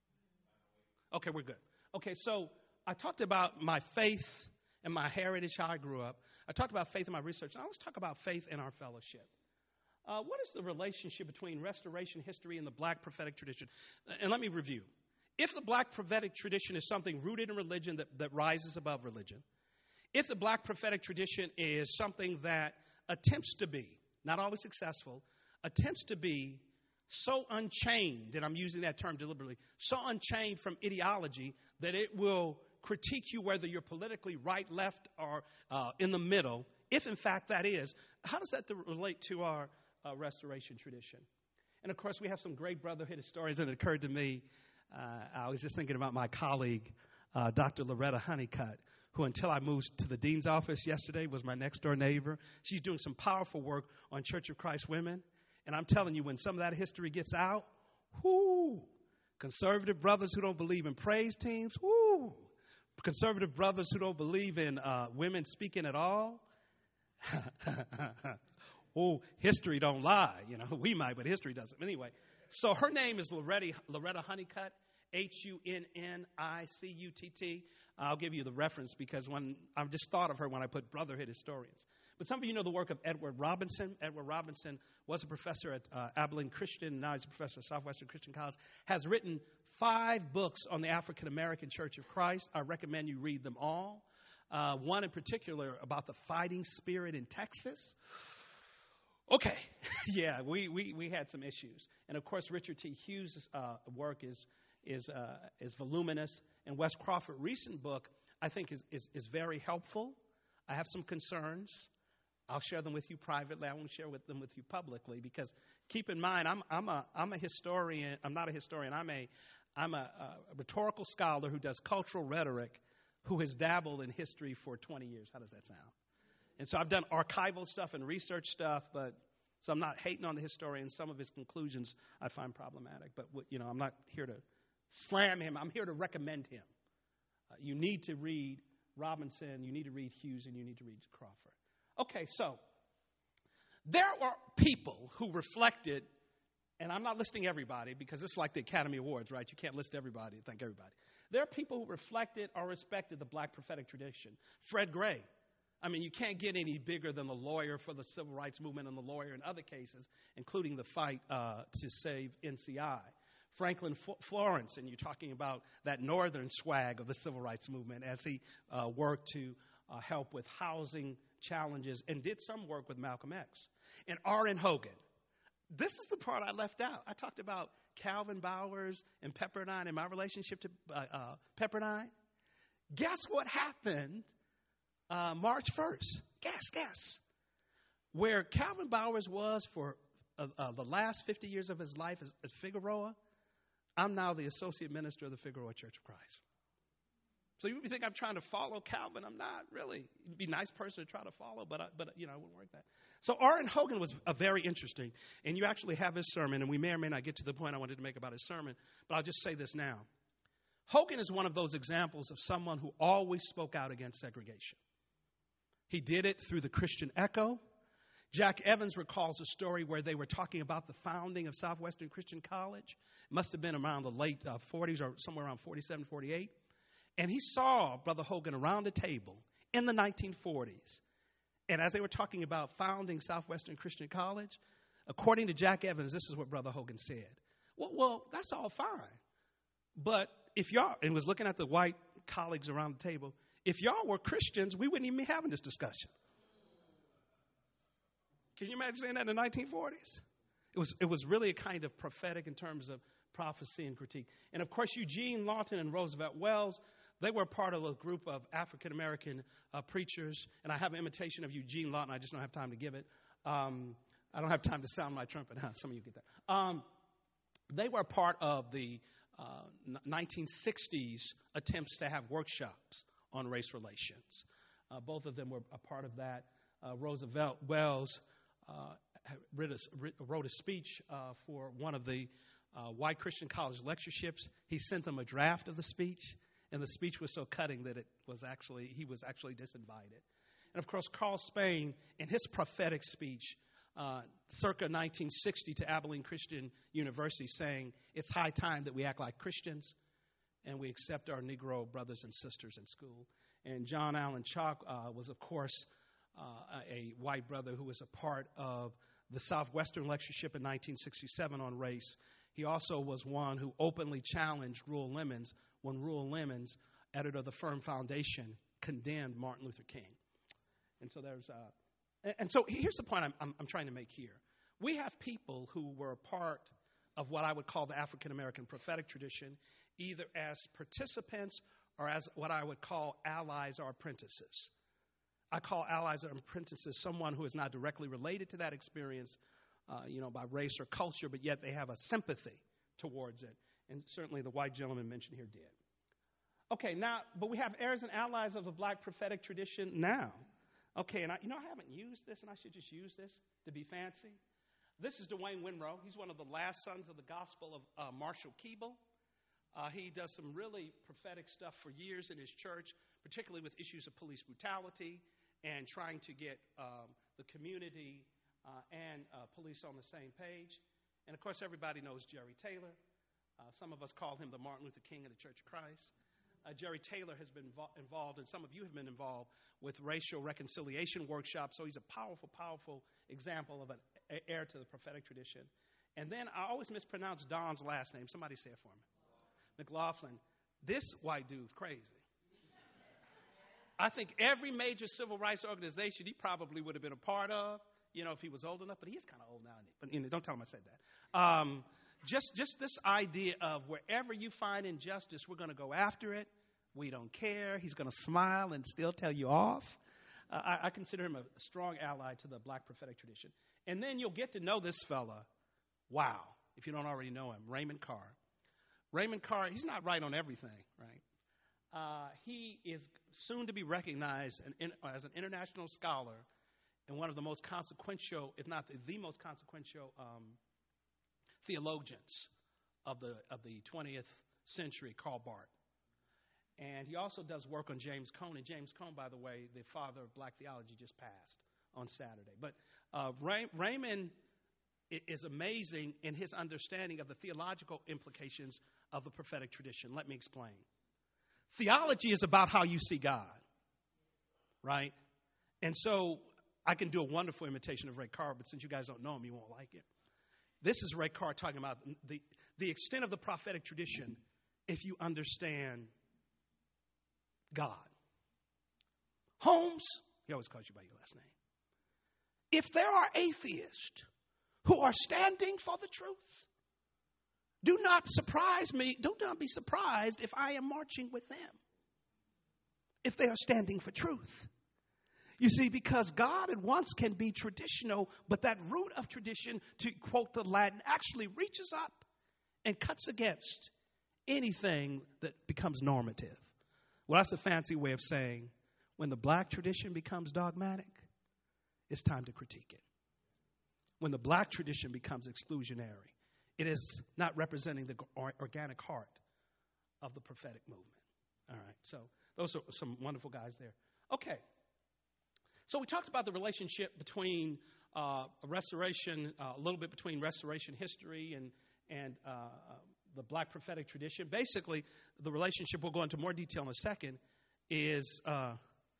Okay, we're good. Okay, so I talked about my faith and my heritage, how I grew up. I talked about faith in my research. Now let's talk about faith in our fellowship. Uh, what is the relationship between restoration history and the black prophetic tradition? And let me review. If the black prophetic tradition is something rooted in religion that, that rises above religion, if the black prophetic tradition is something that attempts to be, not always successful, attempts to be so unchained, and I'm using that term deliberately, so unchained from ideology that it will critique you whether you're politically right, left, or uh, in the middle, if in fact that is, how does that relate to our uh, restoration tradition? And of course, we have some great brotherhood historians, and it occurred to me, uh, I was just thinking about my colleague, uh, Doctor Loretta Honeycutt, who until I moved to the dean's office yesterday was my next door neighbor. She's doing some powerful work on Church of Christ women. And I'm telling you, when some of that history gets out, whoo, conservative brothers who don't believe in praise teams, whoo, conservative brothers who don't believe in uh, women speaking at all. Oh, history don't lie. You know, we might, but history doesn't. Anyway, so her name is Loretta, Loretta Honeycutt, H U N N I C U T T. I'll give you the reference because when I just thought of her when I put brotherhood historians. But some of you know the work of Edward Robinson. Edward Robinson was a professor at uh, Abilene Christian. Now he's a professor at Southwestern Christian College. Has written five books on the African American Church of Christ. I recommend you read them all. Uh, one in particular about the fighting spirit in Texas. Okay, yeah, we, we, we had some issues. And, of course, Richard T. Hughes' uh, work is is uh, is voluminous. And Wes Crawford's recent book, I think, is, is, is very helpful. I have some concerns. I'll share them with you privately. I won't share with them with you publicly because keep in mind, I'm I'm a I'm a historian. I'm not a historian. I'm a I'm a, a rhetorical scholar who does cultural rhetoric, who has dabbled in history for twenty years. How does that sound? And so I've done archival stuff and research stuff, but so I'm not hating on the historian. Some of his conclusions I find problematic, but you know I'm not here to slam him. I'm here to recommend him. Uh, you need to read Robinson, you need to read Hughes, and you need to read Crawford. Okay, so there are people who reflected, and I'm not listing everybody because it's like the Academy Awards, right? You can't list everybody and thank everybody. There are people who reflected or respected the black prophetic tradition. Fred Gray. I mean, you can't get any bigger than the lawyer for the civil rights movement and the lawyer in other cases, including the fight uh, to save N C I. Franklin F- Florence, and you're talking about that northern swag of the civil rights movement as he uh, worked to uh, help with housing challenges and did some work with Malcolm X. And R N Hogan. This is the part I left out. I talked about Calvin Bowers and Pepperdine and my relationship to uh, uh, Pepperdine. Guess what happened uh, March first? Guess, guess. Where Calvin Bowers was for uh, uh, the last fifty years of his life at Figueroa, I'm now the associate minister of the Figueroa Church of Christ. So you think I'm trying to follow Calvin? I'm not really. You'd be a nice person to try to follow, but I, but you know, it wouldn't work that. So R N Hogan was a very interesting, and you actually have his sermon, and we may or may not get to the point I wanted to make about his sermon, but I'll just say this now. Hogan is one of those examples of someone who always spoke out against segregation. He did it through the Christian Echo. Jack Evans recalls a story where they were talking about the founding of Southwestern Christian College. It must have been around the late uh, forties or somewhere around forty-seven, forty-eight. And he saw Brother Hogan around a table in the nineteen forties. And as they were talking about founding Southwestern Christian College, according to Jack Evans, this is what Brother Hogan said. Well, well that's all fine. But if y'all, and was looking at the white colleagues around the table, if y'all were Christians, we wouldn't even be having this discussion. Can you imagine saying that in the nineteen forties? It was, it was really a kind of prophetic in terms of prophecy and critique. And, of course, Eugene Lawton and Roosevelt Wells, they were part of a group of African-American uh, preachers. And I have an imitation of Eugene Lawton. I just don't have time to give it. Um, I don't have time to sound my trumpet. Huh? Some of you get that. Um, they were part of the uh, nineteen sixties attempts to have workshops on race relations. Uh, both of them were a part of that. Uh, Roosevelt Wells uh, wrote a speech uh, for one of the uh, white Christian college lectureships. He sent them a draft of the speech, and the speech was so cutting that it was actually he was actually disinvited. And of course, Carl Spain, in his prophetic speech, uh, circa nineteen sixty, to Abilene Christian University, saying it's high time that we act like Christians and we accept our Negro brothers and sisters in school. And John Allen Chalk uh, was, of course, uh, a white brother who was a part of the Southwestern lectureship in nineteen sixty-seven on race. He also was one who openly challenged Ruel Lemons when Ruel Lemons, editor of the Firm Foundation, condemned Martin Luther King. And so there's, uh, and, and so here's the point I'm, I'm, I'm trying to make here. We have people who were a part of what I would call the African-American prophetic tradition, either as participants or as what I would call allies or apprentices. I call allies or apprentices someone who is not directly related to that experience, uh, you know, by race or culture, but yet they have a sympathy towards it. And certainly the white gentleman mentioned here did. Okay, now, but we have heirs and allies of the black prophetic tradition now. Okay, and I, you know, I haven't used this, and I should just use this to be fancy. This is Dwayne Winrow. He's one of the last sons of the gospel of uh, Marshall Keeble. Uh, he does some really prophetic stuff for years in his church, particularly with issues of police brutality and trying to get um, the community uh, and uh, police on the same page. And, of course, everybody knows Jerry Taylor. Uh, some of us call him the Martin Luther King of the Church of Christ. Uh, Jerry Taylor has been vo- involved, and some of you have been involved, with racial reconciliation workshops. So he's a powerful, powerful example of an heir to the prophetic tradition. And then I always mispronounce Don's last name. Somebody say it for me. McLaughlin. This white dude's crazy. I think every major civil rights organization he probably would have been a part of, you know, if he was old enough. But he's kind of old now. But you know, don't tell him I said that. Um, just, just this idea of wherever you find injustice, we're going to go after it. We don't care. He's going to smile and still tell you off. Uh, I, I consider him a strong ally to the black prophetic tradition. And then you'll get to know this fella. Wow. If you don't already know him, Raymond Carr. Raymond Carr, he's not right on everything, right? Uh, he is soon to be recognized an, in, as an international scholar and one of the most consequential, if not the, the most consequential um, theologians of the of the twentieth century, Karl Barth. And he also does work on James Cone. And James Cone, by the way, the father of black theology, just passed on Saturday. But uh, Ray, Raymond is amazing in his understanding of the theological implications of the prophetic tradition. Let me explain. Theology is about how you see God, right? And so I can do a wonderful imitation of Ray Carr, but since you guys don't know him, you won't like it. This is Ray Carr talking about the, the extent of the prophetic tradition if you understand God. Holmes, he always calls you by your last name. If there are atheists who are standing for the truth, do not surprise me. Do not be surprised if I am marching with them. If they are standing for truth. You see, because God at once can be traditional, but that root of tradition, to quote the Latin, actually reaches up and cuts against anything that becomes normative. Well, that's a fancy way of saying when the black tradition becomes dogmatic, it's time to critique it. When the black tradition becomes exclusionary, it is not representing the organic heart of the prophetic movement. All right, so those are some wonderful guys there. Okay, so we talked about the relationship between uh, restoration, uh, a little bit between restoration history and, and uh, the black prophetic tradition. Basically, the relationship, we'll go into more detail in a second, is, uh,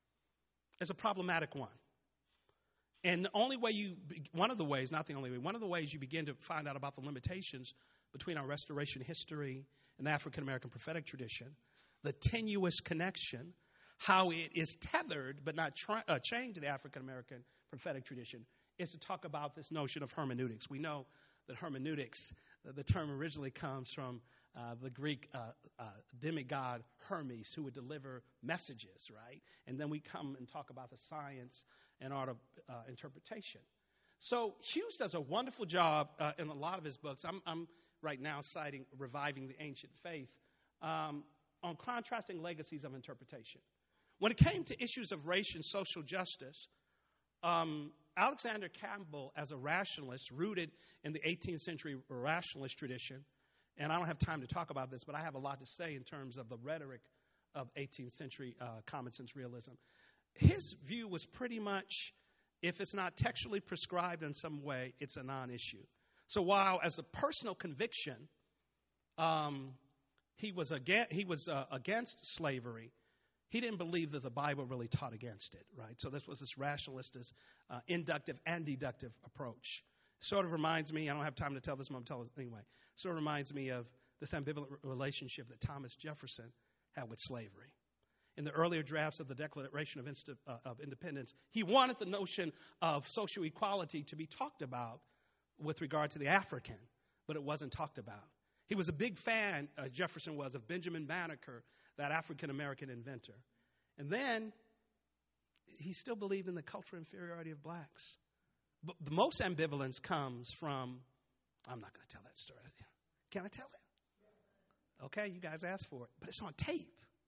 is a problematic one. And the only way you, one of the ways, not the only way, one of the ways you begin to find out about the limitations between our restoration history and the African American prophetic tradition, the tenuous connection, how it is tethered but not tra- uh, chained to the African American prophetic tradition, is to talk about this notion of hermeneutics. We know that hermeneutics, uh, the term originally comes from uh, the Greek uh, uh, demigod Hermes, who would deliver messages, right? And then we come and talk about the science and art of uh, interpretation. So Hughes does a wonderful job uh, in a lot of his books. I'm, I'm right now citing Reviving the Ancient Faith um, on contrasting legacies of interpretation. When it came to issues of race and social justice, um, Alexander Campbell, as a rationalist rooted in the eighteenth century rationalist tradition, and I don't have time to talk about this, but I have a lot to say in terms of the rhetoric of eighteenth century uh, common sense realism. His view was pretty much, if it's not textually prescribed in some way, it's a non-issue. So while as a personal conviction, um, he was, against, he was uh, against slavery, he didn't believe that the Bible really taught against it, right? So this was this rationalist, this uh, inductive and deductive approach. Sort of reminds me, I don't have time to tell this, but I'm telling it anyway, sort of reminds me of this ambivalent relationship that Thomas Jefferson had with slavery. In the earlier drafts of the Declaration of, Inst- uh, of Independence, he wanted the notion of social equality to be talked about with regard to the African, but it wasn't talked about. He was a big fan, uh, Jefferson was, of Benjamin Banneker, that African-American inventor. And then he still believed in the cultural inferiority of blacks. But the most ambivalence comes from, I'm not going to tell that story. Can I tell it? Okay, you guys asked for it, but it's on tape.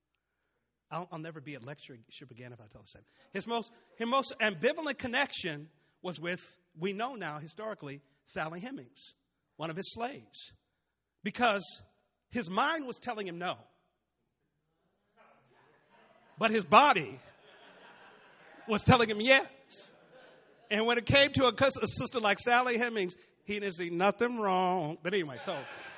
I'll, I'll never be at lectureship again if I tell the same. His most, his most ambivalent connection was with, we know now historically, Sally Hemings, one of his slaves. Because his mind was telling him no. But his body was telling him yes. And when it came to a, a sister like Sally Hemings, he didn't see nothing wrong. But anyway, so...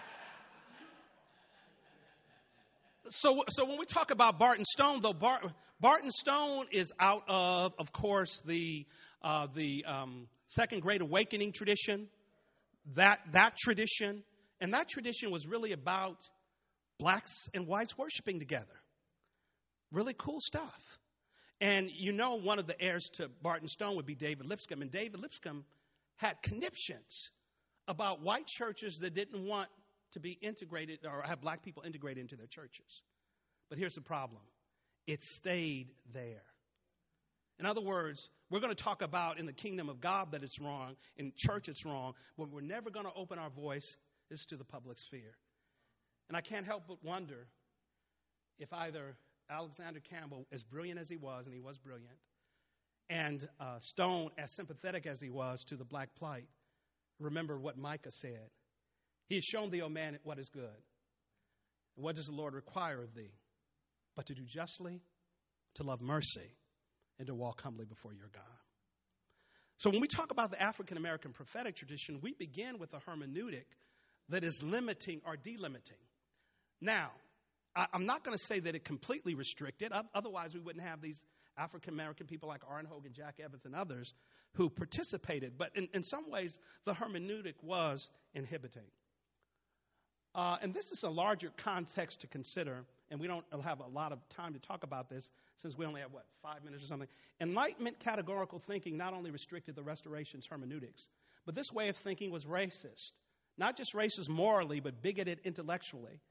So, so when we talk about Barton Stone, though, Bar, Barton Stone is out of, of course, the uh, the um, Second Great Awakening tradition, that that tradition, and that tradition was really about blacks and whites worshiping together. Really cool stuff. And you know, one of the heirs to Barton Stone would be David Lipscomb, and David Lipscomb had conniptions about white churches that didn't want to be integrated or have black people integrated into their churches. But here's the problem. It stayed there. In other words, we're going to talk about in the kingdom of God that it's wrong, in church it's wrong, but we're never going to open our voice is to the public sphere. And I can't help but wonder if either Alexander Campbell, as brilliant as he was, and he was brilliant, and uh, Stone, as sympathetic as he was to the black plight, remember what Micah said. He has shown thee, O man, what is good. And what does the Lord require of thee? But to do justly, to love mercy, and to walk humbly before your God. So when we talk about the African American prophetic tradition, we begin with a hermeneutic that is limiting or delimiting. Now, I, I'm not going to say that it completely restricted. Otherwise, we wouldn't have these African American people like Arne Hogan, Jack Evans, and others who participated. But in, in some ways, the hermeneutic was inhibiting. Uh, and this is a larger context to consider, and we don't have a lot of time to talk about this since we only have, what, five minutes or something. Enlightenment categorical thinking not only restricted the Restoration's hermeneutics, but this way of thinking was racist. Not just racist morally, but bigoted intellectually.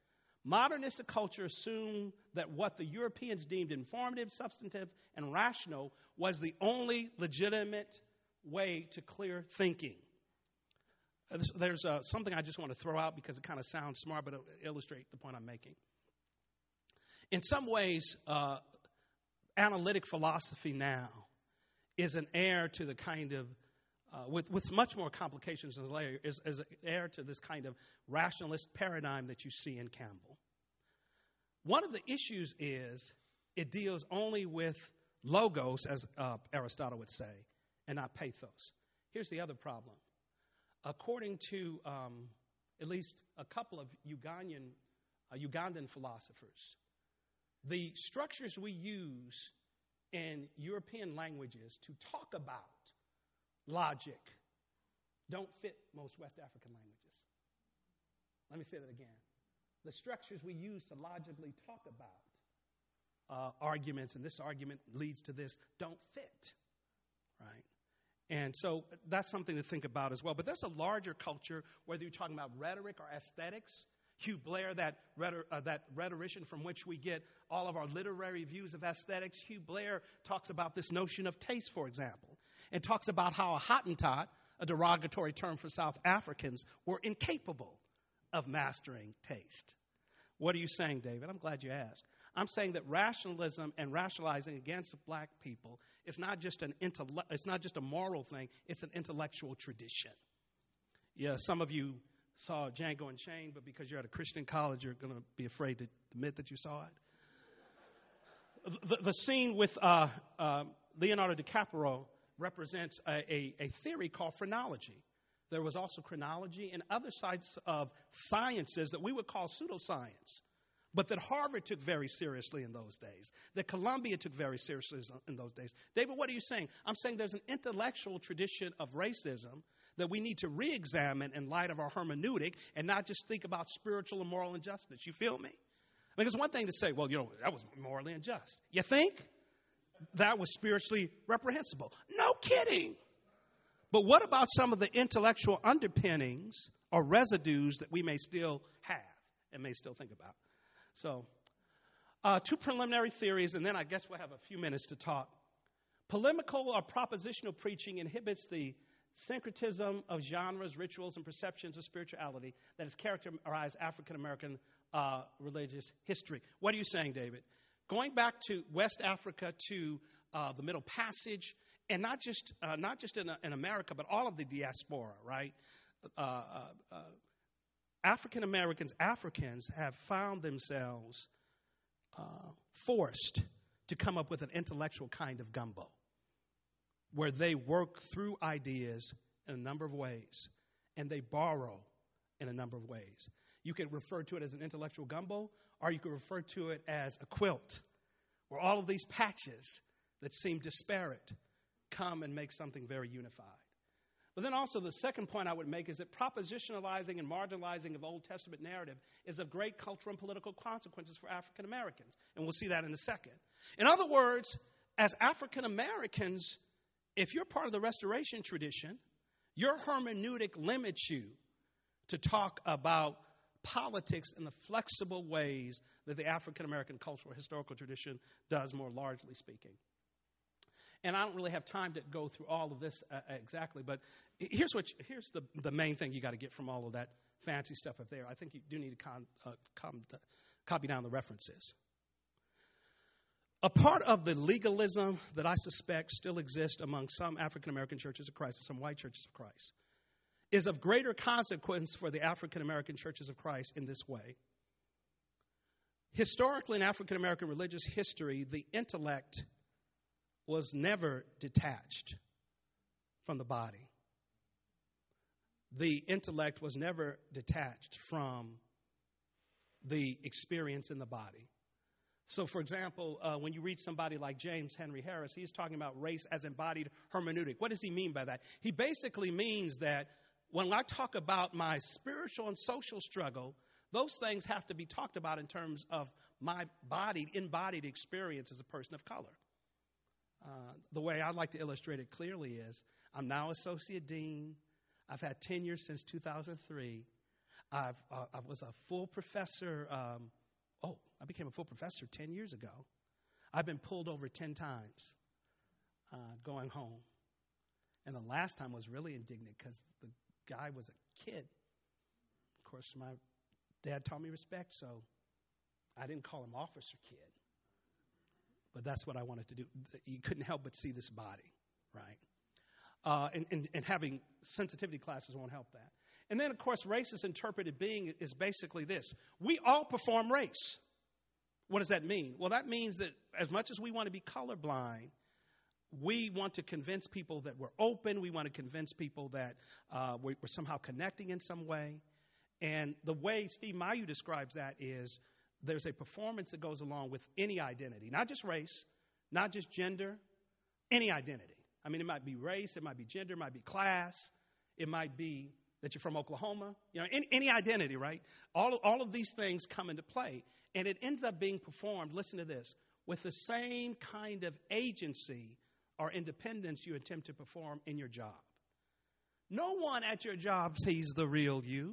Modernistic culture assumed that what the Europeans deemed informative, substantive, and rational was the only legitimate way to clear thinking. There's uh, something I just want to throw out because it kind of sounds smart, but it'll illustrate the point I'm making. In some ways, uh, analytic philosophy now is an heir to the kind of, uh, with, with much more complications than layer, is, is an heir to this kind of rationalist paradigm that you see in Campbell. One of the issues is it deals only with logos, as uh, Aristotle would say, and not pathos. Here's the other problem. According to um, at least a couple of Ugandan, uh, Ugandan philosophers, the structures we use in European languages to talk about logic don't fit most West African languages. Let me say that again. The structures we use to logically talk about uh, arguments, and this argument leads to this, don't fit, right? And so that's something to think about as well. But there's a larger culture, whether you're talking about rhetoric or aesthetics. Hugh Blair, that, rhetor- uh, that rhetorician from which we get all of our literary views of aesthetics, Hugh Blair talks about this notion of taste, for example, and talks about how a Hottentot, a derogatory term for South Africans, were incapable of mastering taste. What are you saying, David? I'm glad you asked. I'm saying that rationalism and rationalizing against black people is not just an intelle- it's not just a moral thing, it's an intellectual tradition. Yeah, some of you saw Django Unchained, but because you're at a Christian college, you're going to be afraid to admit that you saw it. The, the scene with uh, uh, Leonardo DiCaprio represents a, a, a theory called phrenology. There was also chronology and other sides of sciences that we would call pseudoscience, but that Harvard took very seriously in those days, that Columbia took very seriously in those days. David, what are you saying? I'm saying there's an intellectual tradition of racism that we need to re-examine in light of our hermeneutic and not just think about spiritual and moral injustice. You feel me? Because it's one thing to say, well, you know, that was morally unjust. You think? That was spiritually reprehensible. No kidding. But what about some of the intellectual underpinnings or residues that we may still have and may still think about? So, uh, two preliminary theories, and then I guess we'll have a few minutes to talk. Polemical or propositional preaching inhibits the syncretism of genres, rituals, and perceptions of spirituality that has characterized African-American uh, religious history. What are you saying, David? Going back to West Africa, to uh, the Middle Passage, and not just uh, not just in, in America, but all of the diaspora, right? Uh, uh, uh, African Americans, Africans have found themselves uh, forced to come up with an intellectual kind of gumbo, where they work through ideas in a number of ways, and they borrow in a number of ways. You can refer to it as an intellectual gumbo, or you can refer to it as a quilt, where all of these patches that seem disparate come and make something very unified. But then also the second point I would make is that propositionalizing and marginalizing of Old Testament narrative is of great cultural and political consequences for African Americans. And we'll see that in a second. In other words, as African Americans, if you're part of the Restoration tradition, your hermeneutic limits you to talk about politics in the flexible ways that the African American cultural historical tradition does, more largely speaking. And I don't really have time to go through all of this uh, exactly, but here's what you, here's the, the main thing you got to get from all of that fancy stuff up there. I think you do need to con, uh, com, uh, copy down the references. A part of the legalism that I suspect still exists among some African-American churches of Christ and some white churches of Christ is of greater consequence for the African-American churches of Christ in this way. Historically, in African-American religious history, the intellect was never detached from the body. The intellect was never detached from the experience in the body. So, for example, uh, when you read somebody like James Henry Harris, he's talking about race as embodied hermeneutic. What does he mean by that? He basically means that when I talk about my spiritual and social struggle, those things have to be talked about in terms of my bodied, embodied experience as a person of color. Uh, the way I like to illustrate it clearly is I'm now associate dean. I've had tenure since two thousand three. I've, uh, I was a full professor. Um, oh, I became a full professor ten years ago. I've been pulled over ten times uh, going home. And the last time was really indignant because the guy was a kid. Of course, my dad taught me respect, so I didn't call him Officer Kid. But that's what I wanted to do. You couldn't help but see this body, right? Uh, and, and, and having sensitivity classes won't help that. And then, of course, race as interpreted being is basically this. We all perform race. What does that mean? Well, that means that as much as we want to be colorblind, we want to convince people that we're open. We want to convince people that uh, we're, we're somehow connecting in some way. And the way Steve Mayu describes that is there's a performance that goes along with any identity, not just race, not just gender, any identity. I mean, it might be race, it might be gender, it might be class, it might be that you're from Oklahoma, you know, any, any identity, right? All, all of these things come into play, and it ends up being performed, listen to this, with the same kind of agency or independence you attempt to perform in your job. No one at your job sees the real you.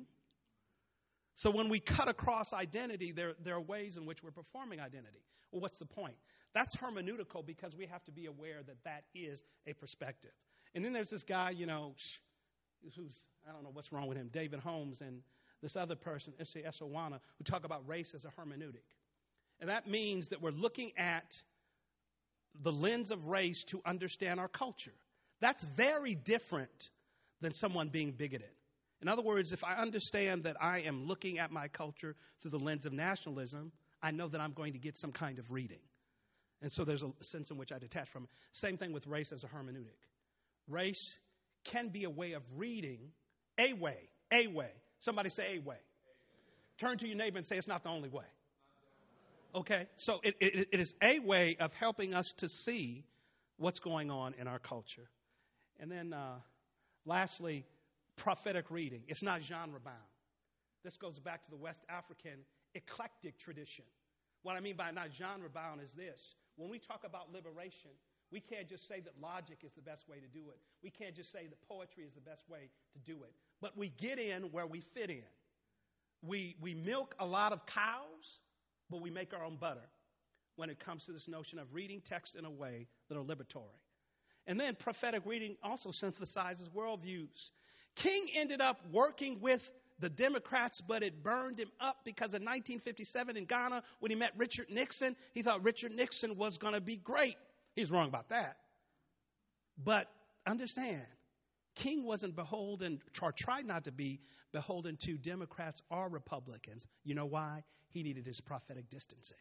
So when we cut across identity, there, there are ways in which we're performing identity. Well, what's the point? That's hermeneutical because we have to be aware that that is a perspective. And then there's this guy, you know, who's, I don't know what's wrong with him, David Holmes, and this other person, Issei Esawana, who talk about race as a hermeneutic. And that means that we're looking at the lens of race to understand our culture. That's very different than someone being bigoted. In other words, if I understand that I am looking at my culture through the lens of nationalism, I know that I'm going to get some kind of reading. And so there's a sense in which I detach from it. Same thing with race as a hermeneutic. Race can be a way of reading, a way, a way. Somebody say a way. Turn to your neighbor and say it's not the only way. Okay, so it, it, it is a way of helping us to see what's going on in our culture. And then uh, lastly, prophetic reading. It's not genre-bound. This goes back to the West African eclectic tradition. What I mean by not genre-bound is this. When we talk about liberation, we can't just say that logic is the best way to do it. We can't just say that poetry is the best way to do it. But we get in where we fit in. We, we milk a lot of cows, but we make our own butter when it comes to this notion of reading text in a way that are liberatory. And then prophetic reading also synthesizes worldviews. King ended up working with the Democrats, but it burned him up because in nineteen fifty-seven in Ghana, when he met Richard Nixon, he thought Richard Nixon was going to be great. He's wrong about that. But understand, King wasn't beholden, or tried not to be beholden to Democrats or Republicans. You know why? He needed his prophetic distancing.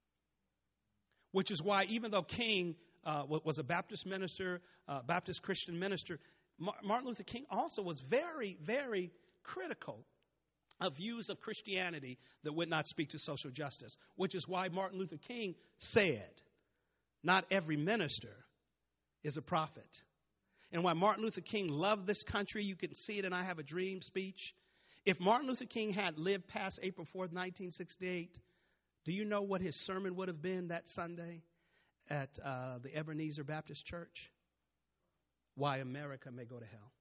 Which is why even though King uh, was a Baptist minister, uh, Baptist Christian minister, Martin Luther King also was very, very critical of views of Christianity that would not speak to social justice, which is why Martin Luther King said, not every minister is a prophet. And why Martin Luther King loved this country, you can see it in I Have a Dream speech. If Martin Luther King had lived past April fourth, nineteen sixty-eight, do you know what his sermon would have been that Sunday at uh, the Ebenezer Baptist Church? Why America may go to hell.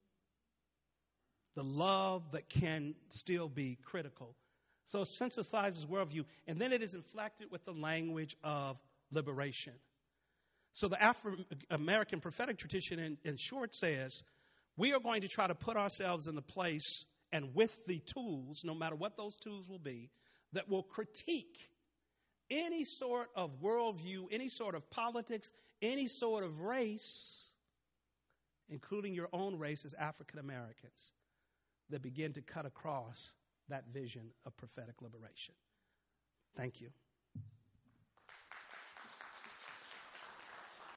The love that can still be critical. So it synthesizes worldview, and then it is inflected with the language of liberation. So the Afro-American prophetic tradition, in, in short, says, we are going to try to put ourselves in the place and with the tools, no matter what those tools will be, that will critique any sort of worldview, any sort of politics, any sort of race, including your own race as African Americans, that begin to cut across that vision of prophetic liberation. Thank you.